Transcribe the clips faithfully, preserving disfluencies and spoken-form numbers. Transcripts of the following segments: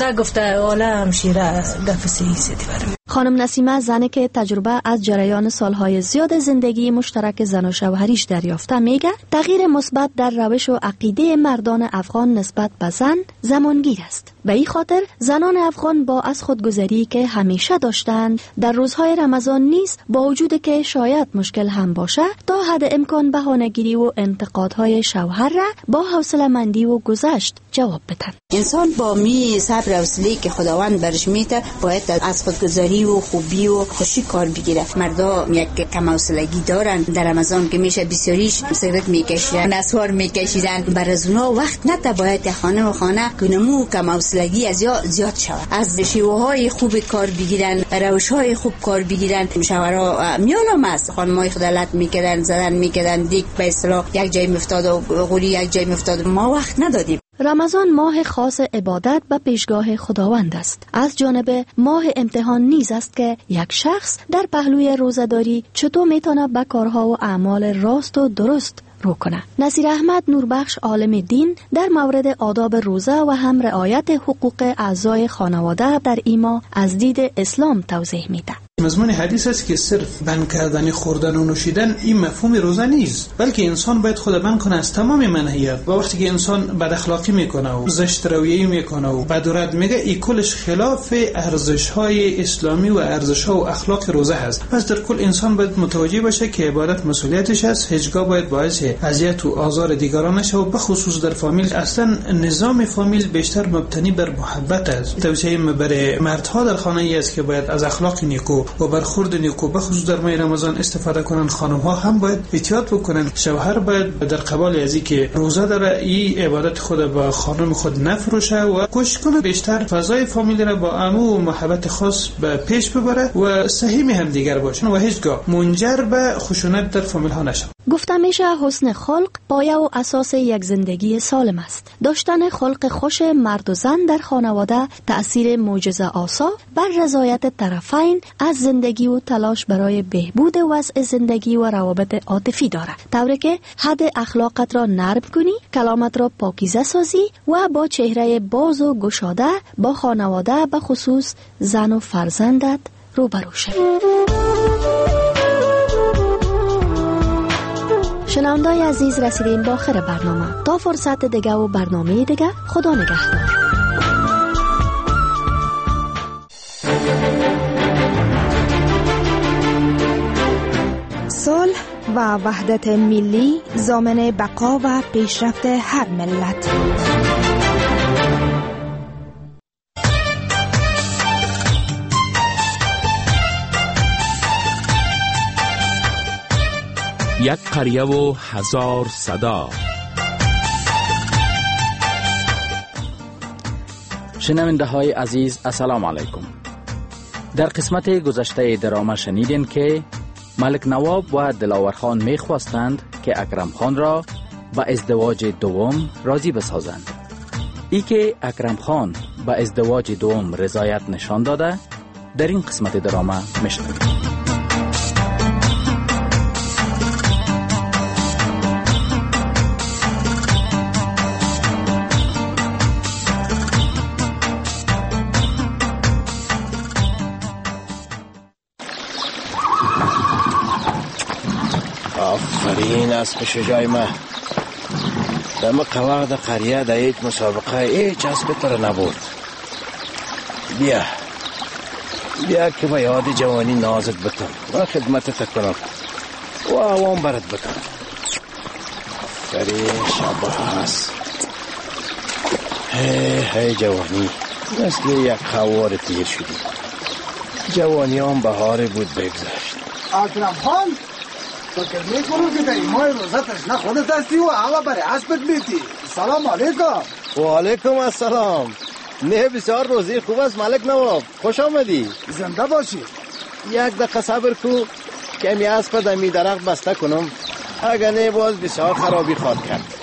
خدا گفته والا همشیره گفت سیاسی برم. خانم نسیمه زنی که تجربه از جریان سالهای زیاد زندگی مشترک زن و شوهریش دریافته میگه تغییر مثبت در روش و عقیده مردان افغان نسبت به زن زمانگیر است. به این خاطر زنان افغان با از خودگذری که همیشه داشتند در روزهای رمضان نیز با وجود که شاید مشکل هم باشه تا حد امکان بهانه‌گیری و انتقادهای شوهر را با حوصله‌مندی و گذشت جواب بدن. انسان با می صبر و حوصله که خداوند برش میده باید از خودگذری و خوبی و خوشی کار بگیره. مردا یک کم حوصلگی دارن در رمضان که میشه بسیاریش سیگرت میکشیدن، نسوار میکشیدن. برای اونا وقت نته باید خانه و خانه کنمو کم حوصلگی از یا زیاد شود. از شیوه‌های خوب کار بگیرن، روش‌های خوب کار بگیرن. شوهرها میانم است خانمای خدالت میکردن، زدن میکردن، دیگ به اصطلاح یک جای میافتاد و غوری یک جای میافتاد. ما وقت ندادیم. رمضان ماه خاص عبادت به پیشگاه خداوند است. از جانب ماه امتحان نیز است که یک شخص در پهلوی روزه‌داری چطور میتونه به کارها و اعمال راست و درست رو کنه. نصیر احمد نوربخش عالم دین در مورد آداب روزه و هم رعایت حقوق اعضای خانواده در این ماه از دید اسلام توضیح میده. مضمون حدیث است که صرف بند کردن خوردن و نوشیدن این مفهوم روزه نیست، بلکه انسان باید خود بند کنه از تمام منهیات. و وقتی که انسان بد اخلاقی میکنه و زشت رویه میکنه و بد و رد میگه، این کلش خلاف ارزش های اسلامی و ارزش ها و اخلاق روزه هست. پس در کل انسان باید متوجه باشه که عبادت مسئولیتش است. هیچگاه باید باعث اذیت و آزار دیگران نشه و به خصوص در فامیل. اصلا نظام فامیل بیشتر مبتنی بر محبت است. توصیه برای مردها در خانه ای است که باید از اخلاق نیکو و برخورد نیکو به خصوص در ماه رمضان استفاده کنن. خانم ها هم باید احتیاط بکنن. شوهر باید در قبال از اینکه روزه داره این عبادت خود با خانم خود نفروشه و کوشش کنه بیشتر فضای فامیل را با امو و محبت خاص به پیش ببره و صحیح هم دیگر باشن و هیچگاه منجر به خشونت در فامیل ها نشه. گفته میشه حسن خلق پایه و اساس یک زندگی سالم است. داشتن خلق خوش مرد و زن در خانواده تأثیر معجزه آسا بر رضایت طرفین از زندگی و تلاش برای بهبود وضع زندگی و روابط عاطفی دارد، طوری که حد اخلاقت را نرم کنی، کلامت را پاکیزه سازی و با چهره باز و گشاده با خانواده به خصوص زن و فرزندت روبرو شوی. شنوندای عزیز، رسیدیم به آخر برنامه. تا فرصت دیگه و برنامه دیگه، خدا نگهدار. صلح و وحدت ملی ضامن بقا و پیشرفت هر ملت. یک قریه و هزار صدا. شنونده های عزیز، السلام علیکم. در قسمت گذشته درامه شنیدین که ملک نواب و دلاور خان می خواستند که اکرم خان را به ازدواج دوم راضی بسازند. ای که اکرم خان به ازدواج دوم رضایت نشان داده در این قسمت درامه میشنوید. آفرین اسب شجاع ما. دم قواعد قریه در یک مسابقه هیچ اسب تو را نبرد. بیا بیا که با یاد جوانی نازت بتم و خدمتت کنم و عوام برد بکنم. آفرین شباس. هی هی جوانی مثل یک خوار تیر شدی. جوانی هم بهار بود بگذشت. اکرم خان فکر میکنم که در ایمای روزتش نه خودت هستی و همه برای اسبت بیتی. سلام علیکم. و علیکم السلام. نه بسیار روزی خوب است ملک نواب، خوش آمدی. زنده باشی. یک دقیقه صبر کو که می اسب در می درخت بسته کنم، اگر نه باز بسیار خرابی خواد کرد.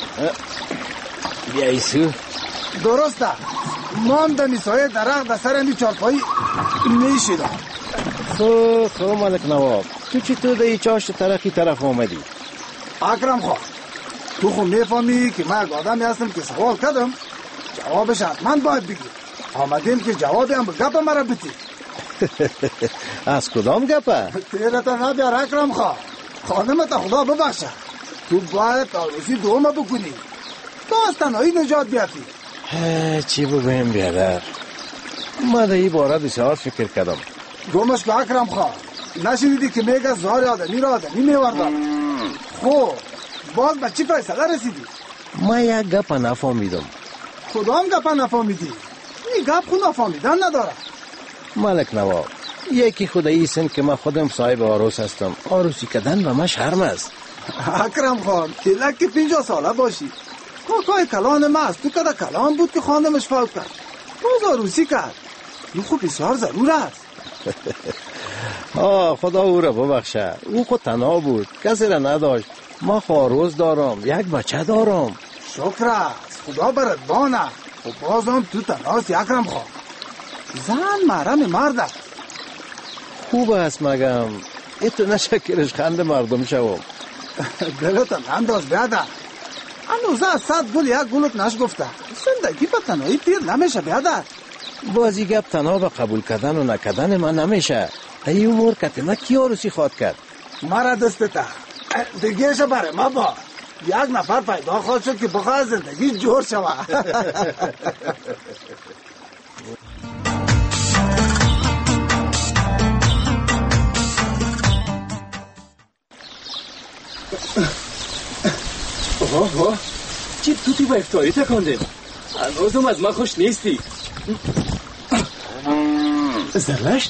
بیا ایسو. درسته، ما هم در میسای درخت در سر می چارپایی میشیدم. خو خو ملک نواب، تو چطور در ای چاشت ترقی طرف آمدی؟ اکرم خواه، تو خود میفهمی که من یک آدمی هستم که سوال کردم جوابش حتما باید بگی. آمدیم که جواب هم گپ مرا بتی. از کدام گپه؟ تیرتا نبیار اکرم خواه. خانمت خدا ببخشه. تو باید عروسی دومه بکنی. تو از تنهایی نجات بیافتی. چی بگویم بیادر؟ من در این باره بسیار فکر کردم. گمش به اکرم خواه. نشنیدی که میگه زهار آدمی را آدمی میوردن. خب باز به چی فیصله رسیدی؟ من یک گپ نفهمیدم. کدام گپ نفهمیدی؟ این گپ خود نفهمیدن نداره. ملک نواب، یکی خود ایسن که من خودم صاحب عروس هستم. عروسی کردن به من شرم است. اکرم خان کلک که پینجا ساله باشی. کاکای کلان ما است. تو کده کلان بود که خانمش فوت کرد. باز عروسی کرد. این خوب بسیار ضرور است. آه خدا او را ببخشه. او خود تنها بود، کسی را نداشت. ما خواروز دارم، یک بچه دارم. شکر است. خدا برد بانه. و بازم تو تنهاست اکرم خان. زن محرم مرد است. خوب است مگم. ای تو نشکرش خند مردم شوم. دلت انداز بیاده. انوزه از صد گل یک گلت نش گفته. زندگی به تنهایی پیر نمیشه بیاده. بازی گپ تنها به قبول کردن و نکردن من نمیشه. ای امور کتی ما کی عروسی خواد کرد؟ مرا دستتا دیگهش بره ما با یک نفر پیدا خواهد شد که بخواه زندگی جور شوه. آه آه چی تو تو با افتاری تکانده؟ هنوزم از من خوش نیستی. زرلشت؟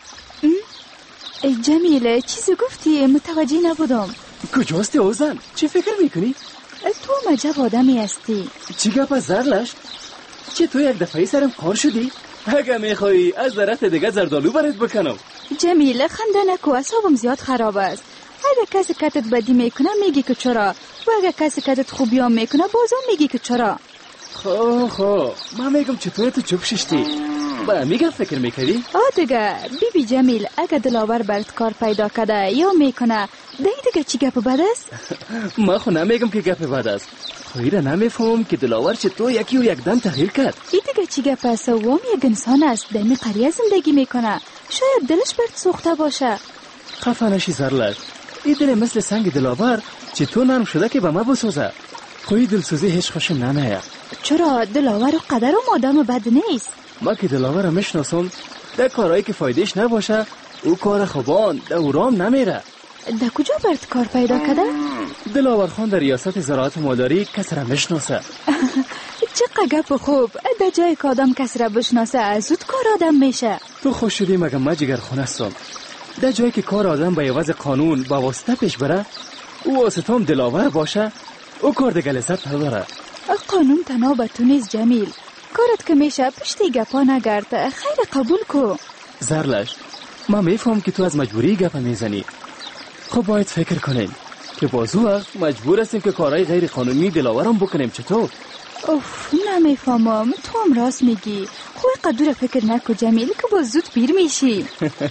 جمیله چیزی گفتی متوجه نبودم. کجاستی اوزن؟ چی فکر میکنی؟ تو مجب آدمی هستی. چی گپ از زرلشت؟ چی تو یک دفعی سرم کار شدی؟ اگه میخوایی از درخت دیگه زردالو برات بکنم. جمیله خنده نکو، اعصابم زیاد خراب است. اگه کسی کتت بدی میکنه میگی که چرا، و اگه کسی کتت خوبی هم میکنه بازم میگی که چرا. خو خو من میگم چطور تو چوب ششتی؟ با میگم فکر میکردی؟ آه دیگه بی بی جمیل اگه دلاور برات کار پیدا کرده یا میکنه دیگه دیگه چی گپ بد است؟ من خو نمیگم که گپ بد است. خویره نمیفهم که دلاور چطور یکی و یک دم تغییر کرد. این دیگه چی گپ است؟ وام یک انسان است دمی قریه زندگی میکنه، شاید دلش برات سوخته باشه. خفه نشی زرلش. این دل مثل سنگ دلاور چطور نرم شده که به ما بسوزه. خوی دلسوزی هیچ خوشم نمیاد. چرا دلاور و قدرم آدم بد نیست؟ ما که دلاور میشناسم در کارهایی که فایدهش نباشه او کار خوبان در اورام نمیره. در کجا برات کار پیدا کرده؟ دلاور خان در ریاست زراعت مالداری کسی را میشناسه. چقدر گپ خوب. در جای که آدم کسی را بشناسه زود کار آدم میشه. تو خوش شدی مگه ما جگر خونه هستم. در جایی که کار آدم به عوض قانون با واسطه پیش بره او واسطه هم دلاور باشه او کار دیگه لذت نداره. قانون تنها به تو نیست جمیل. کارت که میشه پشتی گپا نگرد. خیر قبول کو. زرلش ما میفهم که تو از مجبوری گپ میزنی. خب باید فکر کنیم که بازو وقت مجبور هستیم که کارهای غیر قانونی دلاورم بکنیم. چطور؟ اوف نمیفهمم. تو هم راست میگی. خوی قدور فکر نکو جمیل که باز زود پیر میشی.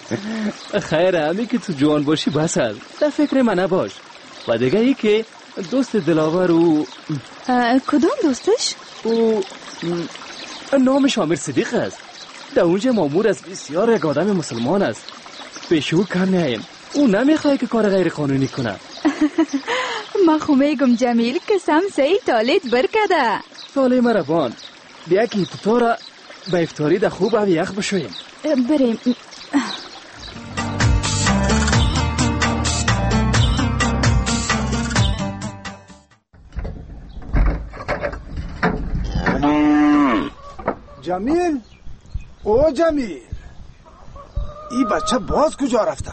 خیر همین که تو جوان باشی بس هست. در فکر من نباش. و دیگه ای که دوست دلاور او کدام دوستش؟ او نامش عامر صدیق است. در اونجا مامور از بسیار یک آدم مسلمان است. پیشو کم نهیم. او نمیخواه که کار غیر قانونی کنه. ما خو میگم جمیل که سمسه تالید برکده. ساله مربان بیا که تو تو را به افطاری در خوب او یخ بشویم. بریم. جمیل او جمیل این بچه باز کجا رفته؟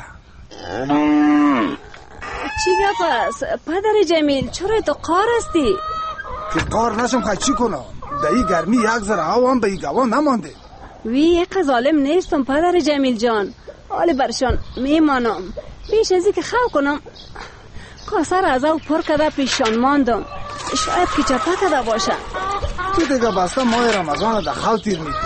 چی گپ است؟ پدر جمیل چرا تو قار هستی؟ که قار نشم خواهی چی کنم؟ در این گرمی یک ذره هوا هم به این گوان نمانده. وی یک ظالم نیستم پدر جمیل جان. حالی برشان میمانم. بیش ازی که خو کنم کاسر از او پر کده پیشان ماندم. شاید که چپا کده باشه. تو دیگه بسته ماه رمضان در خو تیر میکنی.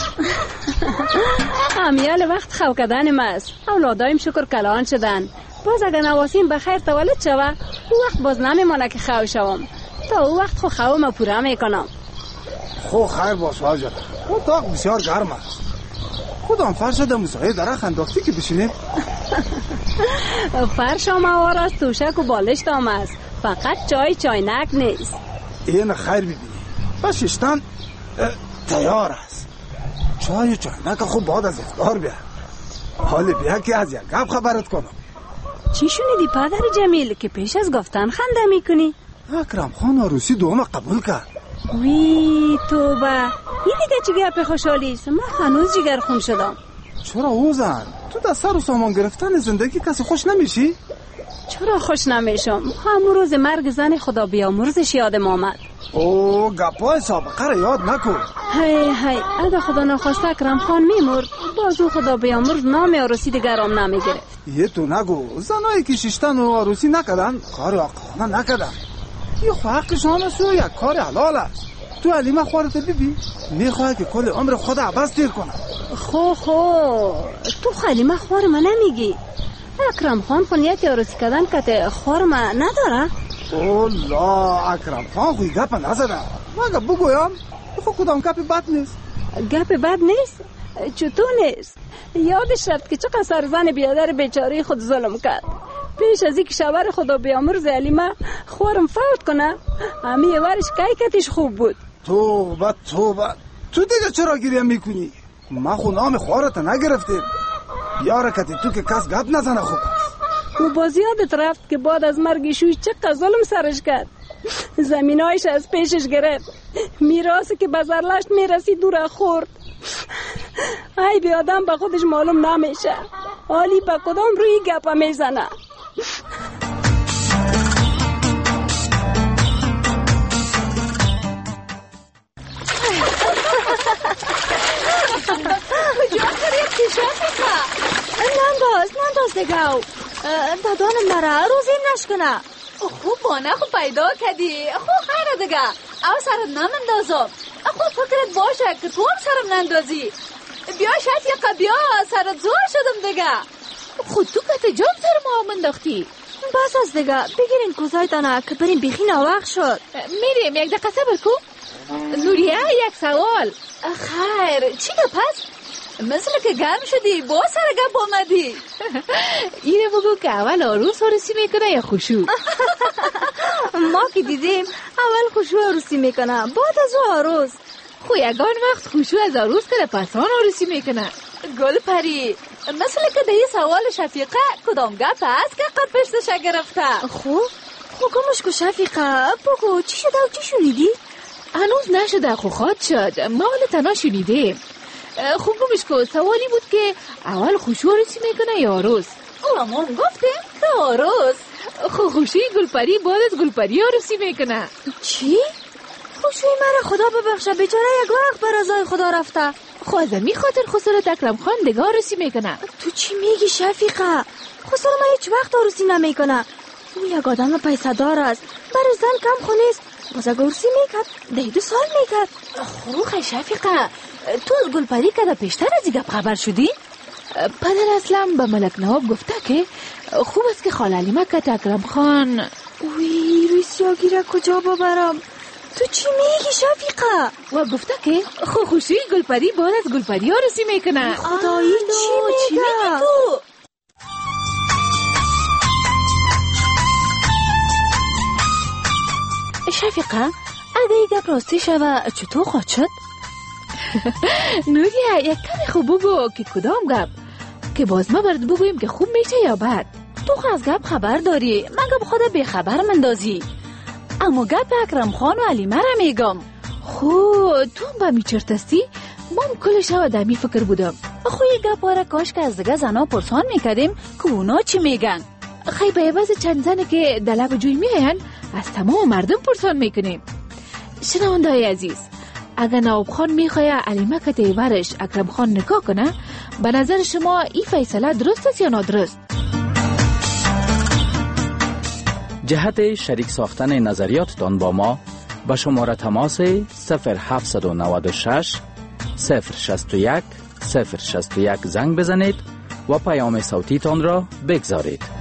امیال وقت خو کدن است. اولادایم شکر کلان شدن. باز اگه نواسیم بخیر تولد شوه او وقت باز نمیمانه که خو شوم. تا او وقت خو خو ما پورا میکنم. خو خیر باش واجد. اتاق بسیار گرم است. کدام فرش در موسیقی درخت انداختی که بشینیم؟ فرش آموار است، توشک و بالشت هم است. فقط چای چاینک نیست. این خیر ببینی. و ششتن تیار است. چای چاینک خوب بعد از افطار بیا. حالی بیا که از یک گپ خبرت کنم. چی شنیدی پدر جمیل که پیش از گفتن خنده میکنی؟ اکرم خان عروسی دوم قبول کرد. وی توبه، این دیگه چی گپ خوشحالی است؟ من هنوز جگر خون شدم. چرا اوزن؟ تو در سر و سامان گرفتن زندگی کسی خوش نمیشی؟ چرا خوش نمیشم؟ همون روز مرگ زن خدا بیامرزش یادم آمد. او گپای سابقه را یاد نکن. هی هی اگه خدا نخواسته اکرم خان میمرد، بازو خدا بیامرز نام عروسی دیگرام نمیگرفت. یه تو نگو، زنایی که ششتن و عروسی نکردن کار عاقلانه نکردن. یه خو حقشان است و یک کار حلال است. تو علیمه خوارت ببین، میخواه که کل عمر خود عباس دیر کنه. خو خو تو خلیمه خوار من نمیگی. اکرم خان خونیت عروسی کردن که خوار من نداره؟ اولا اکرم خان خوی گپ نزده. مگه بگویم خو کدام گپ بد نیست. گپ بد نیست؟ چطور نیست؟ یادش رفت که چقدر سرزن بیادر بیچاره خود ظلم کرد. پیش از اینکه شوهر خدا بیامرز علیمه خوارم فوت کنه، همه ورش کیکتش خوب بود. توبه توبه، تو دیگه چرا گریه میکنی؟ ما خو نام خوارت نگرفتیم. بیاره کتی تو که کس گپ نزنه خوب است. و باز یادت رفت که بعد از مرگ شوی چقدر ظلم سرش کرد. زمینایش از پیشش گرفت، میراثی که بزرلشت میرسی دور خورد. ای بی آدم به خودش معلوم نمیشه حالی به کدام روی گپا میزنه. کجا خرید کشافه؟ ننداز ننداز دگاو دادانم نره روزیم نشکنه. خوب بانه خوب پیدا کردی. خوب خیره دگه او سرم نمندازم. خوب فکرت باشه که تو هم سرم نندازی. بیا شفیقه بیا سرت زور شدم دگه. خود تو که جان سر ما منداختی. بس از دگه بگیرین کوزایتانه که بریم بیخی ناوقت شد. میریم یک دقیقه صبر کو. نوریه یک سوال. خیر چی ده پس؟ مثل که گرم شدی با سر گپ آمدی. اینه بگو که اول عروس عروسی میکنه یا خوشو؟ ما که دیدیم اول خوشو عروسی میکنه بعد از او عروس. خو یگان وقت خوشو از عروس کنه پسان عروسی میکنه. گل پری مثل که ده یه سوال شفیقه کدام گپ هست که قد پشتش گرفته. خو خو گمش کو شفیقه بگو چی شده و چی شنیدی؟ هنوز نشده خو خواد شد ما حالا تنها شنیدیم. خوب گمش کو سوالی بود که اول خوشو عروسی میکنه یا عروس؟ او ما گفتیم که عروس. خو خوشی گلپری بعد از گلپری عروسی میکنه. چی؟ خوشوی مرا خدا ببخشه بیچاره یک وقت بر رضای خدا رفته. خو از می خاطر خسرت اکرم خان دیگه عروسی میکنه. تو چی میگی شفیقه؟ خسر ما هیچ وقت عروسی نمیکنه. او یک آدم پیسه دار است، برای زن کم خونیست. باز اگه عروسی میکرد ده دو سال میکرد. خوخه شفیقه تو از گلپری که ده پیشتر از این گپ خبر شدی؟ پدر اصلا به ملک نواب گفته که خوب است که خال علیمه که اکرم خان. وی روی سیاگیره کجا ببرم؟ تو چی میگی شفیقه؟ و گفته که خو خوشی گلپری بعد از گلپری عروسی میکنه. خدایی چی میگی تو؟ شفیقه اگه یک گپ راستی شوه چطور خواهد شد؟ نوریه یک کمی خوب بگو که کدام گپ که باز ما برد بگویم که خوب میشه یا بد. تو از گپ خبر داری مگه به خود بیخبر مندازی. اما گپ اکرم خان و علیمه را میگم. خو تو با میچرتستی من کل شب دمی فکر بودم. خو یک گپ را کاش که از دیگه زنا پرسان میکردیم که اونا چی میگن. خیلی به عوض چند زنه که دلب جوی میهن از تمام مردم پرسان میکنیم. شنونده های عزیز اگر نواب خان میخواه علیمه که تیورش اکرم خان نکاح کنه به نظر شما این فیصله درست است یا نادرست؟ جهت شریک ساختن نظریاتتان با ما به شماره تماس صفر هفت نه شش صفر شش یک صفر شش یک زنگ بزنید و پیام صوتیتان را بگذارید.